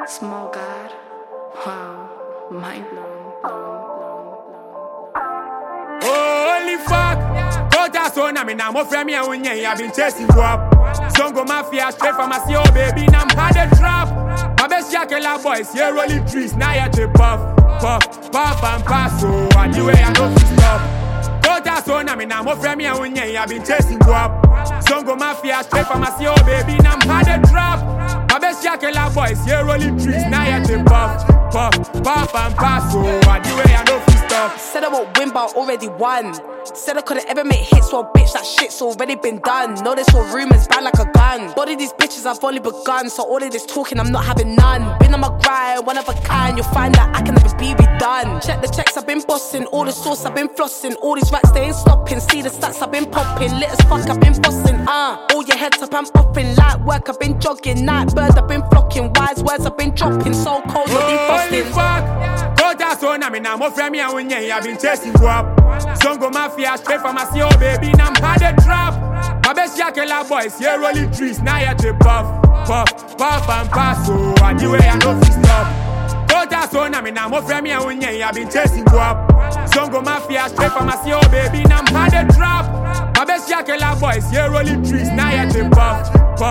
Small God. Wow. Mind blown. Holy fuck. Kota so na me na mo frame ya unye. I've been chasing you up. Zongo mafia straight from my CEO baby. Now I'm had a drop. My best yakela boys here rolling trees. Now you to puff and pass. So I do it I know to stop. Kota so na me na mo frame ya unye. I've been chasing you up. Zongo mafia straight from my CEO baby. Now I'm had a drop. My best yakela boys here rolling trees. Now you to puff and pass. So I do it I know to stop. Said I won't win, but I already won. Said I couldn't ever make hits, so bitch, that shit's already been done. Know this all rumors, bad like a gun. Body these bitches, I've only begun. So all of this talking, I'm not having none. Been on my grind, one of a kind. You'll find that I can never be redone. Check the checks, I've been bossing. All the sauce, I've been flossing. All these racks, they ain't stopping. See the stats, I've been popping. Lit as fuck, I've been bossing. All your heads up, I'm popping. Light work, I've been jogging. Night bird, I've been flocking. Wise words, I've been dropping. So cold, you're defrosting. Holy fuck. Kota so na me na mo frame ya unye. I've been chasing you up. Zongo mafia straight from my CEO baby. Now I'm had a drop. My best yakela boys here rolling trees. Now you to puff and pass. So I do it I know to stop. Kota so na me na mo frame ya unye. I've been chasing you up. Zongo mafia straight from my CEO baby. Now I'm had a drop. My best yakela boys here rolling trees. Now you to puff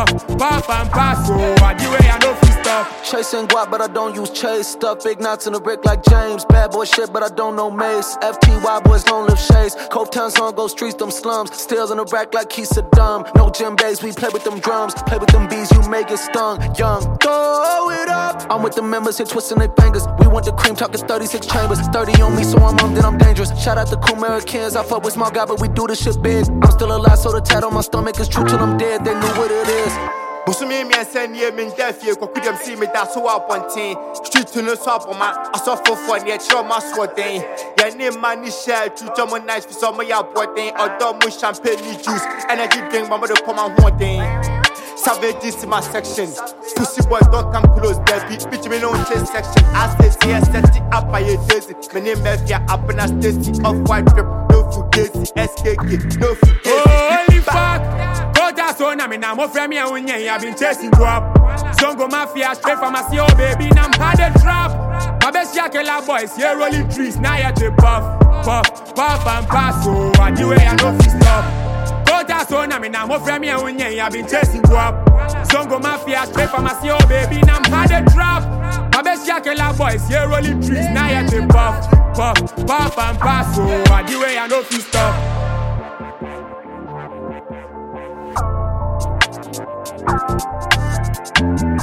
and pass. So I do it I know to stop. Chasing guap, but I don't use chase. Stuff big knots in the brick like James. Bad boy shit, but I don't know Mace. FTY boys don't live shades. Cope Town song go streets, them slums. Stills in the rack like he's Saddam. No gym days, we play with them drums. Play with them bees, you may get stung. Young, throw it up. I'm with the members here twisting their fingers. We want the cream, talking 36 chambers. 30 on me, so I'm armed and I'm dangerous. Shout out to cool Americans. I fuck with small guy, but we do this shit big. I'm still alive, so the tat on my stomach is true till I'm dead. They know what it is. Busumi me and send ye min deafy, ko kudem see me that's so up on teen. Street to no swap on my I suffer for near show my sword thing. Your name money share to German nice for some of your thing or dumb with champagne juice. Energy drink, mama to come and one thing. Savages in my section. Pussy boy don't come close, baby. Bitch me no chase section. I say yes, set it up by your daisy. My name Mafia up and I Stacy. Off white trip, no fugazi. SKK, no fugazi. Holy fuck. Kota so na me na mo frame ya unye. I've been chasing you up. Zongo mafia straight from my CEO baby. Now I'm had a drop. My best yakela boys here rolling trees. Now you to puff and pass. So I do it I know to stop. Kota so na me na mo frame ya unye. I've been chasing you up. Zongo mafia straight from my CEO baby. Now I'm had a drop. My best yakela boys here rolling trees. Now you to puff and pass. So I do it I know to stop.